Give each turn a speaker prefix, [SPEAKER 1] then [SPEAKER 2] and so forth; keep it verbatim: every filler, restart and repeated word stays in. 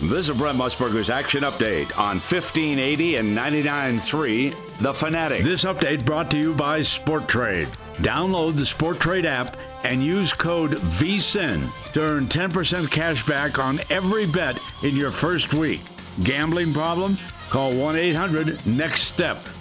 [SPEAKER 1] This is Brent Musburger's Action Update on fifteen eighty and ninety-nine point three The Fanatic.
[SPEAKER 2] This update brought to you by Sport Trade. Download the Sport Trade app and use code V S I N to earn ten percent cash back on every bet in your first week. Gambling problem? Call one eight hundred next step.